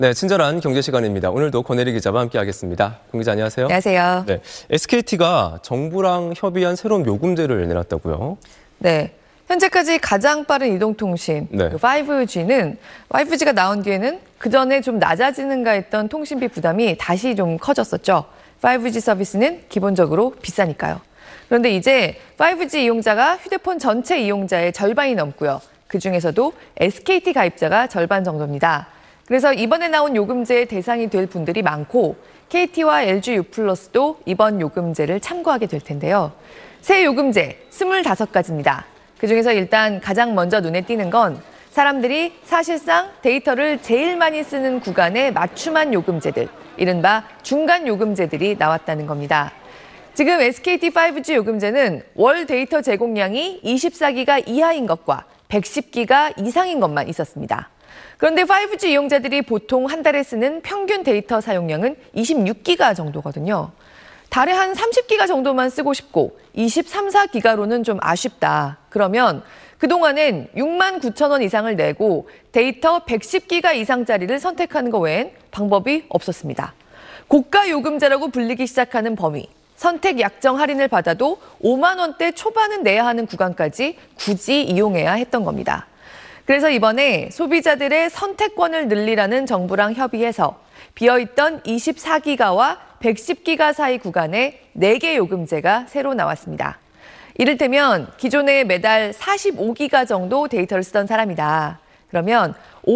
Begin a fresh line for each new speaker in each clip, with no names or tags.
네, 친절한 경제 시간입니다. 오늘도 권혜리 기자와 함께하겠습니다. 권 기자 안녕하세요.
안녕하세요.
네, SKT가 정부랑 협의한 새로운 요금제를 내놨다고요?
네, 현재까지 가장 빠른 이동통신
네.
5G가 나온 뒤에는 그전에 좀 낮아지는가 했던 통신비 부담이 다시 좀 커졌었죠. 5G 서비스는 기본적으로 비싸니까요. 그런데 이제 5G 이용자가 휴대폰 전체 이용자의 절반이 넘고요. 그중에서도 SKT 가입자가 절반 정도입니다. 그래서 이번에 나온 요금제의 대상이 될 분들이 많고 KT와 LG U+도 이번 요금제를 참고하게 될 텐데요. 새 요금제 25가지입니다. 그중에서 일단 가장 먼저 눈에 띄는 건 사람들이 사실상 데이터를 제일 많이 쓰는 구간에 맞춤한 요금제들, 이른바 중간 요금제들이 나왔다는 겁니다. 지금 SKT 5G 요금제는 월 데이터 제공량이 24기가 이하인 것과 110기가 이상인 것만 있었습니다. 그런데 5G 이용자들이 보통 한 달에 쓰는 평균 데이터 사용량은 26기가 정도거든요. 달에 한 30기가 정도만 쓰고 싶고 23, 4기가로는 좀 아쉽다. 그러면 그동안엔 69,000원 이상을 내고 데이터 110기가 이상짜리를 선택하는 것 외엔 방법이 없었습니다. 고가 요금제라고 불리기 시작하는 범위, 선택 약정 할인을 받아도 5만 원대 초반은 내야 하는 구간까지 굳이 이용해야 했던 겁니다. 그래서 이번에 소비자들의 선택권을 늘리라는 정부랑 협의해서 비어있던 24기가와 110기가 사이 구간에 4개 요금제가 새로 나왔습니다. 이를테면 기존에 매달 45기가 정도 데이터를 쓰던 사람이다. 그러면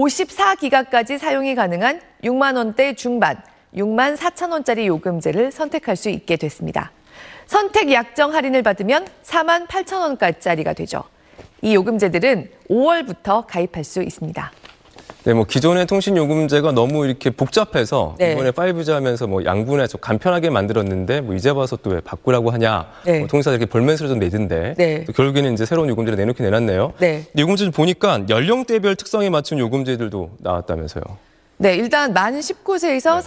54기가까지 사용이 가능한 6만 원대 중반, 6만 4천 원짜리 요금제를 선택할 수 있게 됐습니다. 선택 약정 할인을 받으면 4만 8천 원까지짜리가 되죠. 이 요금제들은 5월부터 가입할 수 있습니다.
네, 기존의 통신 요금제가 너무 이렇게 복잡해서
네.
이번에 5G 하면서 양분해서 간편하게 만들었는데 이제 와서 또 왜 바꾸라고 하냐.
네.
통신사들 이렇게 볼멘스를 좀 내던데.
네.
또 결국에는 이제 새로운 요금제를 내놨네요.
네.
요금제를 보니까 연령대별 특성에 맞춘 요금제들도 나왔다면서요.
네, 일단 만 19세에서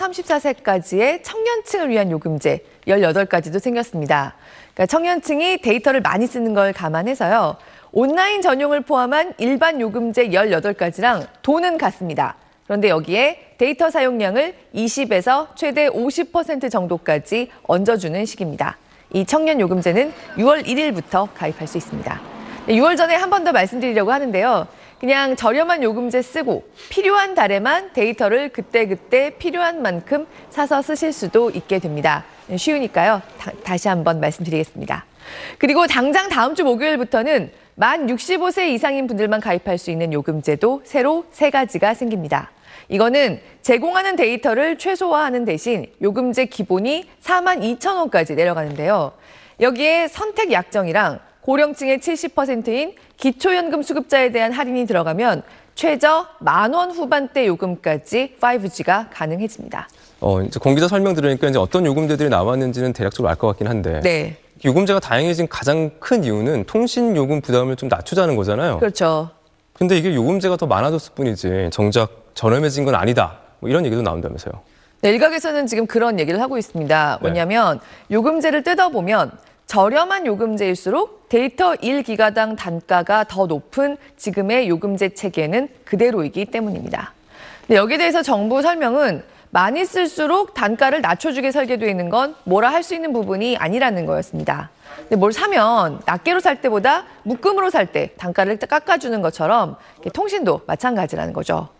34세까지의 청년층을 위한 요금제 18가지도 생겼습니다. 그러니까 청년층이 데이터를 많이 쓰는 걸 감안해서요. 온라인 전용을 포함한 일반 요금제 18가지랑 돈은 같습니다. 그런데 여기에 데이터 사용량을 20에서 최대 50% 정도까지 얹어주는 식입니다. 이 청년 요금제는 6월 1일부터 가입할 수 있습니다. 6월 전에 한 번 더 말씀드리려고 하는데요. 그냥 저렴한 요금제 쓰고 필요한 달에만 데이터를 그때그때 필요한 만큼 사서 쓰실 수도 있게 됩니다. 쉬우니까요. 다시 한번 말씀드리겠습니다. 그리고 당장 다음 주 목요일부터는 만 65세 이상인 분들만 가입할 수 있는 요금제도 새로 3가지가 생깁니다. 이거는 제공하는 데이터를 최소화하는 대신 요금제 기본이 4만 2천 원까지 내려가는데요. 여기에 선택 약정이랑 고령층의 70%인 기초연금 수급자에 대한 할인이 들어가면 최저 10,000원 후반대 요금까지 5G가 가능해집니다.
이제 권 기자 설명 들으니까 이제 어떤 요금제들이 나왔는지는 대략적으로 알 것 같긴 한데.
네.
요금제가 다양해진 가장 큰 이유는 통신 요금 부담을 좀 낮추자는 거잖아요.
그렇죠.
근데 이게 요금제가 더 많아졌을 뿐이지 정작 저렴해진 건 아니다. 이런 얘기도 나온다면서요.
네, 일각에서는 지금 그런 얘기를 하고 있습니다. 뭐냐면 요금제를 뜯어보면 저렴한 요금제일수록 데이터 1기가당 단가가 더 높은 지금의 요금제 체계는 그대로이기 때문입니다. 근데 여기에 대해서 정부 설명은 많이 쓸수록 단가를 낮춰주게 설계되어 있는 건 뭐라 할 수 있는 부분이 아니라는 거였습니다. 근데 뭘 사면 낱개로 살 때보다 묶음으로 살 때 단가를 깎아주는 것처럼 통신도 마찬가지라는 거죠.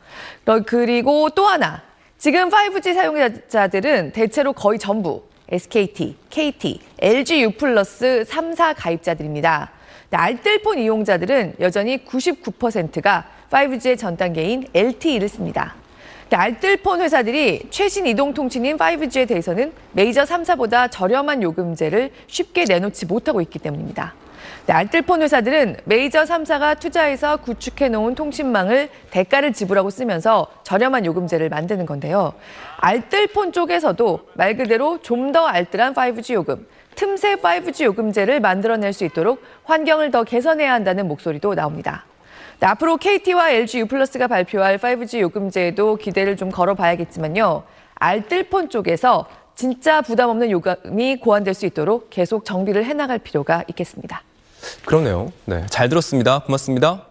그리고 또 하나, 지금 5G 사용자들은 대체로 거의 전부 SKT, KT, LG U+ 3사 가입자들입니다. 알뜰폰 이용자들은 여전히 99%가 5G의 전 단계인 LTE를 씁니다. 알뜰폰 회사들이 최신 이동통신인 5G에 대해서는 메이저 3사보다 저렴한 요금제를 쉽게 내놓지 못하고 있기 때문입니다. 알뜰폰 회사들은 메이저 3사가 투자해서 구축해놓은 통신망을 대가를 지불하고 쓰면서 저렴한 요금제를 만드는 건데요. 알뜰폰 쪽에서도 말 그대로 좀 더 알뜰한 5G 요금, 틈새 5G 요금제를 만들어낼 수 있도록 환경을 더 개선해야 한다는 목소리도 나옵니다. 앞으로 KT와 LG U+가 발표할 5G 요금제에도 기대를 좀 걸어봐야겠지만요. 알뜰폰 쪽에서 진짜 부담 없는 요금이 고안될 수 있도록 계속 정비를 해나갈 필요가 있겠습니다.
그러네요. 네, 잘 들었습니다. 고맙습니다.